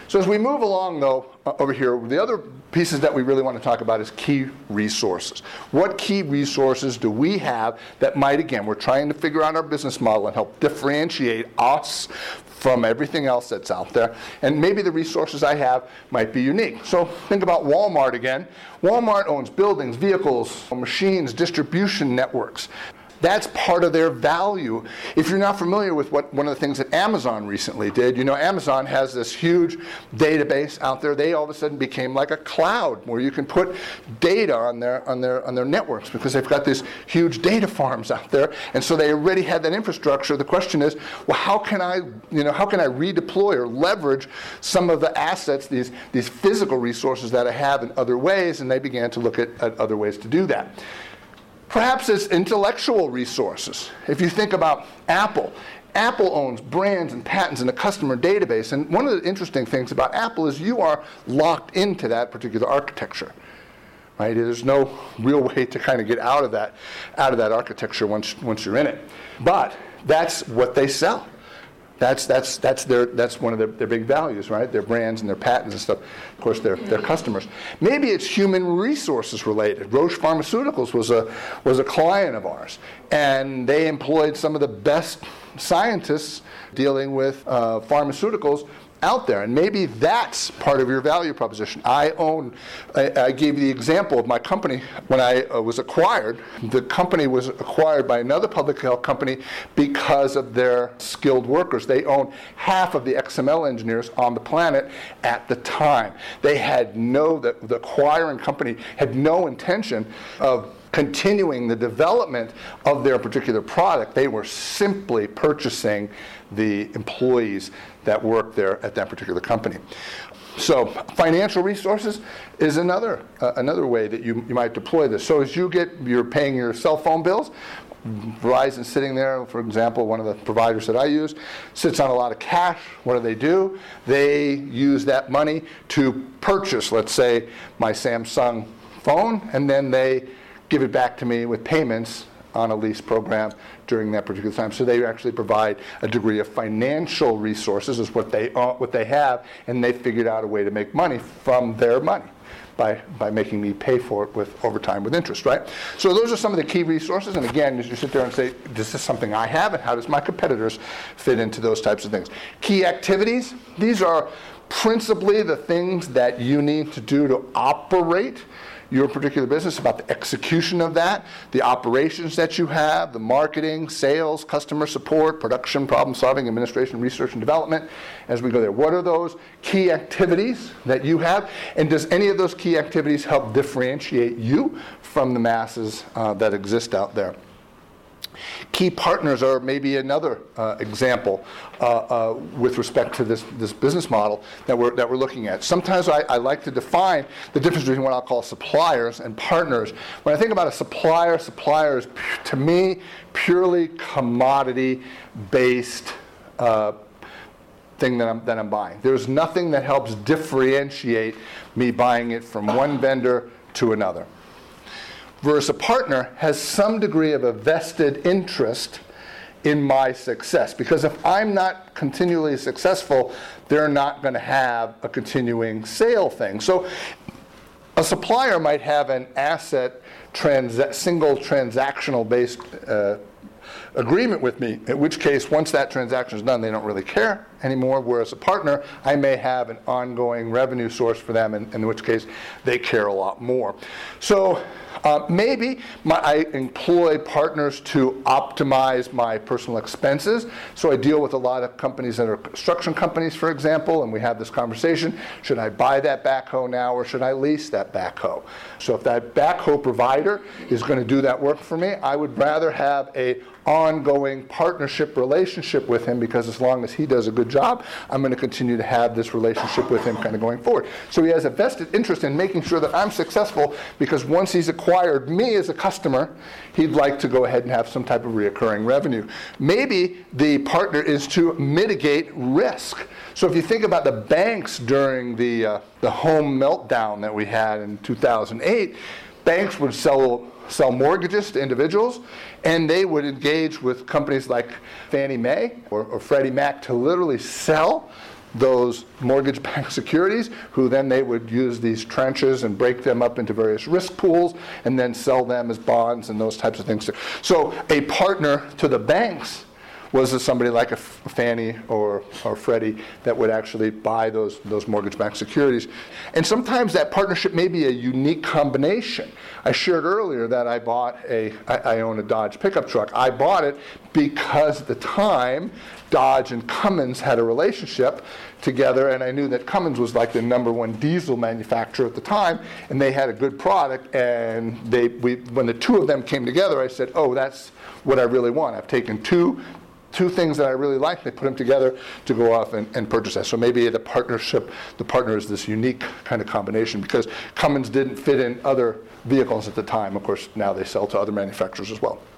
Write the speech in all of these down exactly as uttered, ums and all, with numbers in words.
So as we move along, though, uh, over here, the other pieces that we really want to talk about is key resources. What key resources do we have that might, again, we're trying to figure out our business model and help differentiate us from everything else that's out there. And maybe the resources I have might be unique. So think about Walmart again. Walmart owns buildings, vehicles, machines, distribution networks. That's part of their value. If you're not familiar with what one of the things that Amazon recently did, you know, Amazon has this huge database out there. They all of a sudden became like a cloud where you can put data on their on their on their networks because they've got these huge data farms out there, and so they already had that infrastructure. The question is, well, how can I, you know, how can I redeploy or leverage some of the assets, these these physical resources that I have in other ways? And they began to look at, at other ways to do that. Perhaps it's intellectual resources. If you think about Apple, Apple owns brands and patents in a customer database. And one of the interesting things about Apple is you are locked into that particular architecture. Right? There's no real way to kind of get out of that, out of that architecture once, once you're in it. But that's what they sell. That's that's that's their that's one of their, their big values, right? Their brands and their patents and stuff. Of course, their their customers. Maybe it's human resources related. Roche Pharmaceuticals was a was a client of ours, and they employed some of the best scientists dealing with uh, pharmaceuticals out there, and maybe that's part of your value proposition. I own, I, I gave you the example of my company. When I uh, was acquired, the company was acquired by another public health company because of their skilled workers. They owned half of the X M L engineers on the planet at the time. They had no, the, the acquiring company had no intention of continuing the development of their particular product. They were simply purchasing the employees that worked there at that particular company. So financial resources is another uh, another way that you, you might deploy this. So as you get, you're paying your cell phone bills, Verizon's sitting there, for example, one of the providers that I use, sits on a lot of cash. What do they do? They use that money to purchase, let's say, my Samsung phone, and then they give it back to me with payments on a lease program during that particular time. So they actually provide a degree of financial resources, is what they uh, what they have, and they figured out a way to make money from their money by by making me pay for it with over time with interest, right? So those are some of the key resources. And again, as you sit there and say, this is something I have, and how does my competitors fit into those types of things? Key activities, these are principally the things that you need to do to operate your particular business, about the execution of that, the operations that you have, the marketing, sales, customer support, production, problem solving, administration, research, and development. As we go there, what are those key activities that you have? And does any of those key activities help differentiate you from the masses uh, that exist out there? Key partners are maybe another uh, example uh, uh, with respect to this, this business model that we're that we're looking at. Sometimes I, I like to define the difference between what I'll call suppliers and partners. When I think about a supplier, supplier is, to me, purely commodity-based uh, thing that I'm, that I'm buying. There's nothing that helps differentiate me buying it from one vendor to another. Versus a partner has some degree of a vested interest in my success. Because if I'm not continually successful, they're not going to have a continuing sale thing. So a supplier might have an asset trans- single transactional based uh, agreement with me, in which case once that transaction is done, they don't really care anymore. Whereas a partner, I may have an ongoing revenue source for them, in, in which case they care a lot more. So uh, maybe my, I employ partners to optimize my personal expenses. So I deal with a lot of companies that are construction companies, for example, and we have this conversation. Should I buy that backhoe now, or should I lease that backhoe? So if that backhoe provider is going to do that work for me, I would rather have a ongoing partnership relationship with him, because as long as he does a good job, I'm going to continue to have this relationship with him kind of going forward. So he has a vested interest in making sure that I'm successful, because once he's acquired me as a customer, he'd like to go ahead and have some type of recurring revenue. Maybe the partner is to mitigate risk. So if you think about the banks during the uh, the home meltdown that we had in two thousand eight, banks would sell sell mortgages to individuals, and they would engage with companies like Fannie Mae or, or Freddie Mac to literally sell those mortgage-backed securities, who then they would use these tranches and break them up into various risk pools and then sell them as bonds and those types of things. So a partner to the banks was somebody like a Fannie or, or Freddie that would actually buy those, those mortgage-backed securities. And sometimes that partnership may be a unique combination. I shared earlier that I bought a, I, I own a Dodge pickup truck. I bought it because at the time, Dodge and Cummins had a relationship together, and I knew that Cummins was like the number one diesel manufacturer at the time, and they had a good product, and they, we, when the two of them came together, I said, oh, that's what I really want. I've taken two Two things that I really like, they put them together to go off and, and purchase that. So maybe the partnership, the partner is this unique kind of combination, because Cummins didn't fit in other vehicles at the time. Of course, now they sell to other manufacturers as well.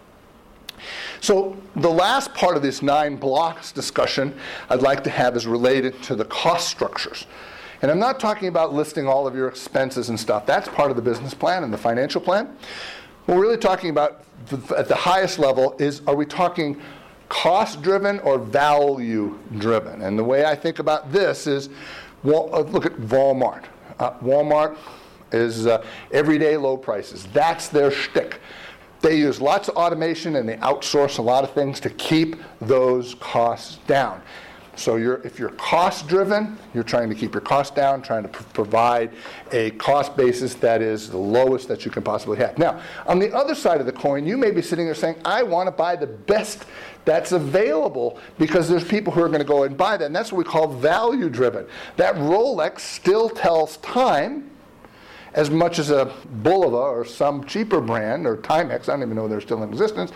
So the last part of this nine blocks discussion I'd like to have is related to the cost structures. And I'm not talking about listing all of your expenses and stuff. That's part of the business plan and the financial plan. What we're really talking about at the highest level is, are we talking cost-driven or value-driven? And the way I think about this is, well, look at Walmart. Uh, Walmart is uh, everyday low prices. That's their shtick. They use lots of automation and they outsource a lot of things to keep those costs down. So you're, if you're cost-driven, you're trying to keep your costs down, trying to pr- provide a cost basis that is the lowest that you can possibly have. Now, on the other side of the coin, you may be sitting there saying, I want to buy the best that's available, because there's people who are going to go and buy that, and that's what we call value-driven. That Rolex still tells time as much as a Bulova or some cheaper brand, or Timex, I don't even know if they're still in existence,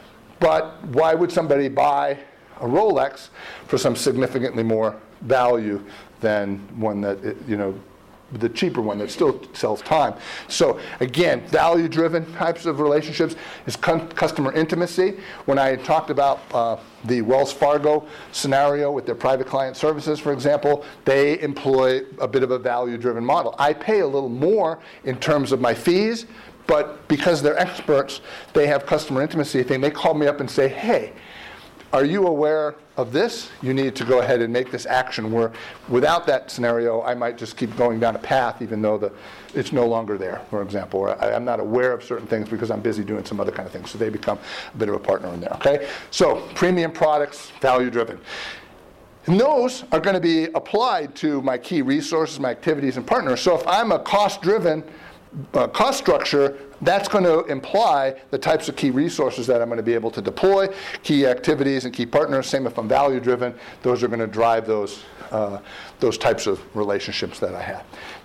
but why would somebody buy a Rolex for some significantly more value than one that, you know, the cheaper one that still sells time? So again, value-driven types of relationships is con- customer intimacy. When I talked about uh, the Wells Fargo scenario with their private client services, for example, they employ a bit of a value-driven model. I pay a little more in terms of my fees, but because they're experts, they have customer intimacy thing. They call me up and say, hey, are you aware of this? You need to go ahead and make this action, where without that scenario, I might just keep going down a path even though the, it's no longer there, for example. Or I, I'm not aware of certain things because I'm busy doing some other kind of things. So they become a bit of a partner in there, okay? So premium products, value-driven. And those are going to be applied to my key resources, my activities, and partners. So if I'm a cost-driven uh, cost structure, that's going to imply the types of key resources that I'm going to be able to deploy, key activities and key partners. Same if I'm value-driven, those are going to drive those, uh, those types of relationships that I have.